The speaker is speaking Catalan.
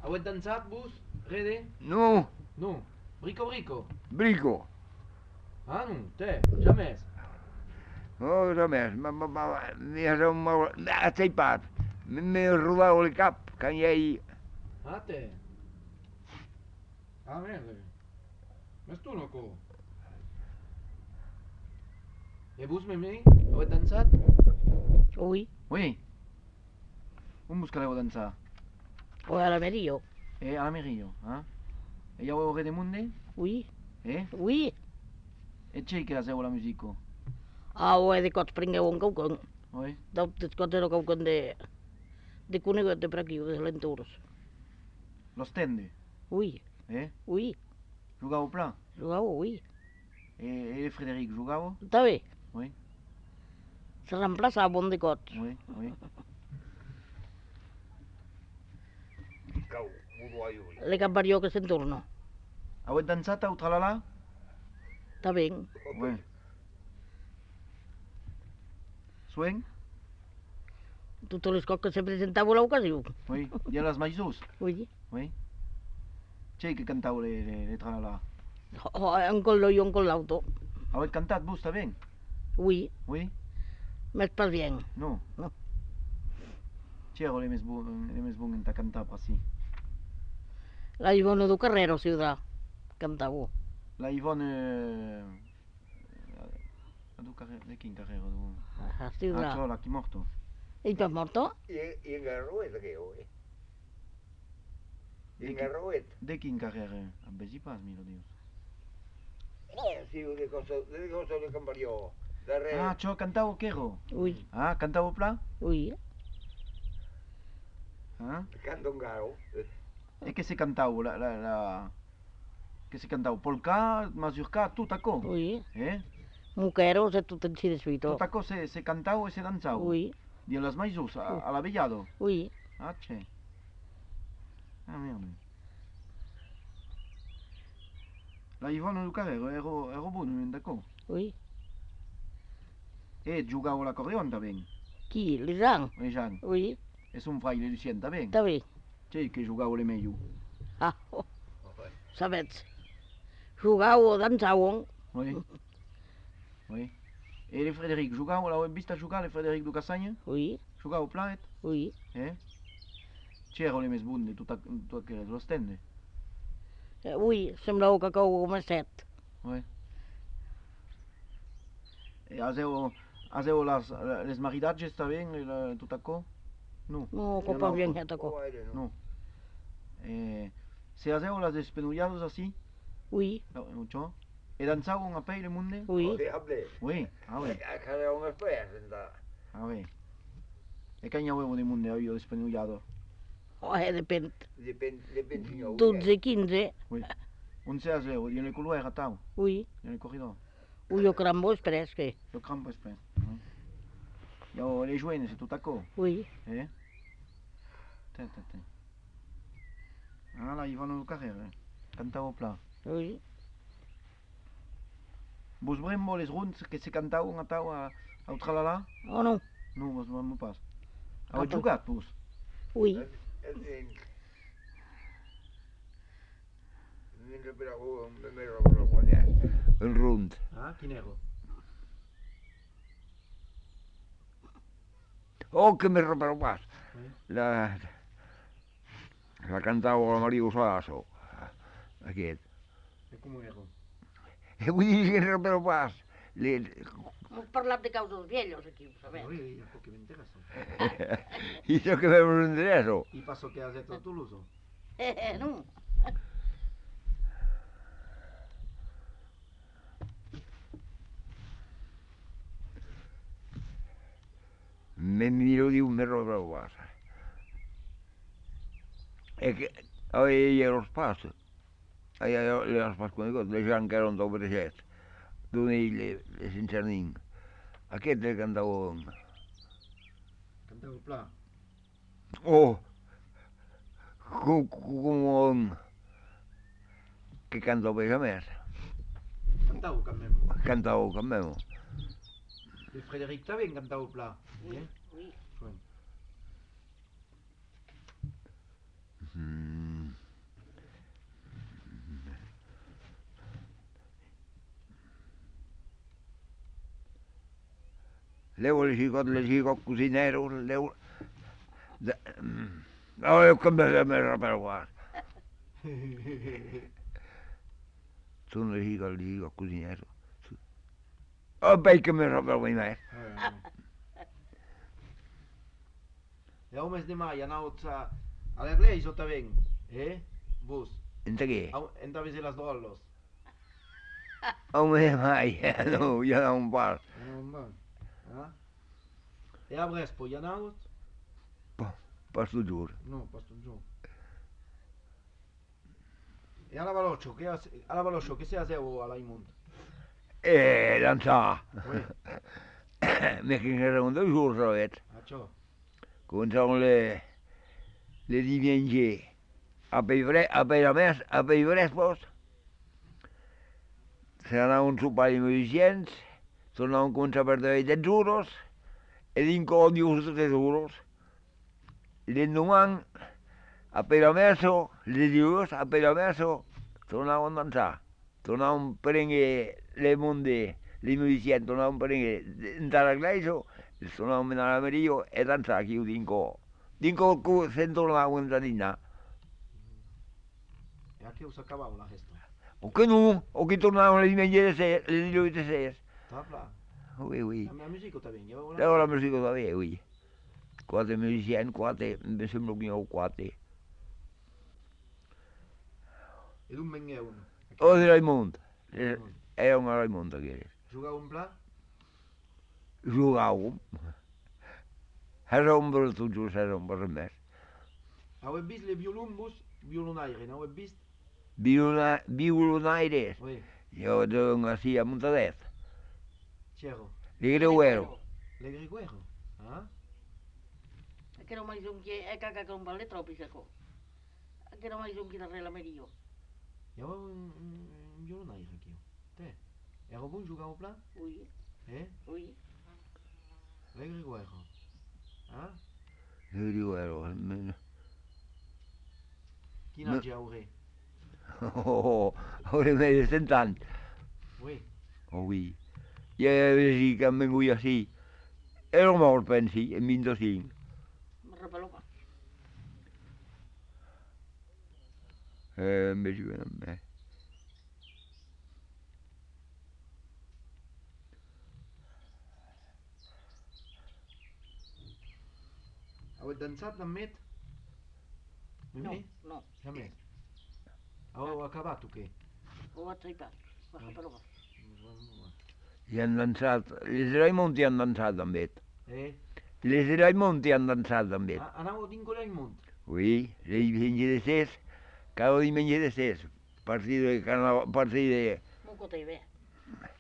Heu dansat vos? Rede? No, Non. Brico brico? brico. Ah non, te, jamais. No, jamais. M'ha teipat. M'he rodat el cap, que hi ha... Ah te. Ah merde. Mas tu no co. E vos meme? Heu dansat? Oui, Oui. On busca l'heu dansar? o a la Merio. A la Merillo, ah? E heu rede munde? Oui, Eh? oui. E c'è che aseu la musico? Ah, o de cots pringueu un caucon. Oui? Dau de cots era caucon de conegut de per aquí, de l'entorns. Lo stende? Oui, Eh? oui. Jugau pla? Jugau, oui. E Frederic jugau? Està bé. Oui? Se reemplaça bon de cots. Oui, oui. Cau, uruguaio. Le camparió que se'n torna. Heu dansat au tralala? Està ben. Oui. Swing? Totes les coses que se presentava a l'ocasió. Oui. I a les majors? Oui. Oui. C'è che cantau le tralala? Un col lo i un col l'auto. Heu cantat vos també? Oui, Oui? més pas bien. No. No. C'ero le mes bun a cantar per si. La Ivona do Carrero, ciudad. Cantava. La Ivone... Do carrera, de quin carrera? A Ah, ciudad. c'ho la chi morto. I tu has morto? I en Garroet, que ho, I en Garroet. De quin carrera? Em vegi pas, miro, dius. Sí, de cosa de Camparió. Darrere. Ah, c'ho cantau quero. Oui, Ah, cantau pla? oui. Ah? Canto un garo. E che se cantau? Che se cantau? Polka, mazurka, tutto? Oui. Eh? Muquero, se tu t'en si de suito. Tutto se cantau e se danzau? Oui, Di las majors, a la vellado? oui. Ah, c'è. Ah, merde. La Ivone do Carrero ero buono, d'accordo? Oui. E giocavo l'accordeon també? Qui? Les gens? E Jean? Oui, E son frère Lucien també? està bé. C'è che giocavo le meglio? Ah, oh, sabets. Jugau o danzau. Oui? Oui? E le Frédéric giocavo, l'ho vista giocare le Frédéric do Cassagna? Oui, Giocavo planet? oui. C'ero le mes bunde, tutto che lo stende? Oui, semblava que cau com a set. Oui? E aseu les maridatges també, tot acò? No. No, Era copa bien un'altra. jeta co. No. Se aseu las despenullados así, Oui, ciò? E danzavo a pei le munde? oui. Diable. Oui? Ah, oui. A cada un es presenta. Ah, oui. E che avevo di munde io despenugliato? Oh, depèn. Depèn, senyor. 12, 15. Oui. Un se aseu, di nel couloir a tau, Oui. nel corridor. Ui, o crambo és fresque. Lo campo espresso. Io le joine, se tutto acò? Oui, Eh? Te. Ah, là, ils vont au carrera. Cantavo pla. oui. Vos brembo les runds que se cantau a tau au tralala? O no? No, vos brembo pas. Heu Canta. jugat, vos? Oui. El rund. Ah, quin ero? Oh, que me repropas. Oui. La cantava la Maria Usasso. Aquest. E com ero? E vull dir que repropas. Hemos parlat de causos viejos aquí, ho sabem. Oui, a poc que m'interessa. I això que veus un dreso. I passo che has detto a Toulouse? No. Me miro diu, me repropas. E che avevi lo spazio. Avevi lo spazio, le gens que eren del Breget. D'una illa, de Sencerning. Aquest el cantava. Cantavo pla. Oh, com que cantava a més. Cantavo quand même. Cantava com mesmo. E Frédéric també cantavo pla. Oui, Eh? oui. Bueno. Mm. les hijos cocineros, no, es que me rapelguas. Son los hijos cocineros. Oh, que me rapelguas més. E ao mes de maio anaut a l'església tamén, Vos? Enta què? Enta vese las dollos. Home, mai, no, ja no pas. E a Brespo, ja anaut? Pas tot jur. No, pas tot jo. E a la Valoccio, che se aseu a l'Aimunt? Dansar. Ui, Me que era un dos jours, sabets. això. Començaven le diumenge a Pellbrespos. Se n'anava un sopar de musicians, tornaven a començar per 10 euros, e dinco 2 euros. L'endemà, a Peramesso, les dius a Peramesso, tornaven a dansar. Tornaven a prendre le monde, les musicians tornaven a prendre entrar a l'església, tornaven a anar a Mario e dansar aquí dinco. Dinco que se'n tornaven a dinar. E a che us acabava la festa? O que no, o que tornaven le diumenge de ses, les dilluns de ses. Sta pla. Oui, oui. La musica tamén, ja Llavors la música va bé, oui. 4 musicians, 4, em sembla que n'hi ha 4. E d'on vengueu? O de Raimund. Era un Raimund aquell. Jugau un pla? Jugàvem. Érem per tots els érem per res més. Heu vist les violonaires, no heu vist? Violonaires. Oui, Jo doncs així a Montadet. Xero. De Greuero. Le Griguero? Ah? Que era mais un que é caca con ballet tropi sacou. Que era mais un que darrere la merio. Hi ha un violonaire aquí. Té. Era bon jugar au pla? Ui, ui. Le Griguero. Ah? De Greuero. Quin anys hauré? Hauré més de 100 anys. Oui. Oh, oui. I així que em vengut així. Era mort, pensi, en 25. Me repeló pas. Em veig ben amb mi. Heu dansat amb met? No, no. Jamais. Heu acabat o què? Ho vaig tripar. Me repeló pas. I han dansat. Les Raimund hi han dansat amb ell. Les Raimund hi han dansat amb ell. Anau dingo l'Aimund? Oui, le diumenge de ses. Cada diumenge de ses. Partir de carnaval, partir de... Mon côté bé.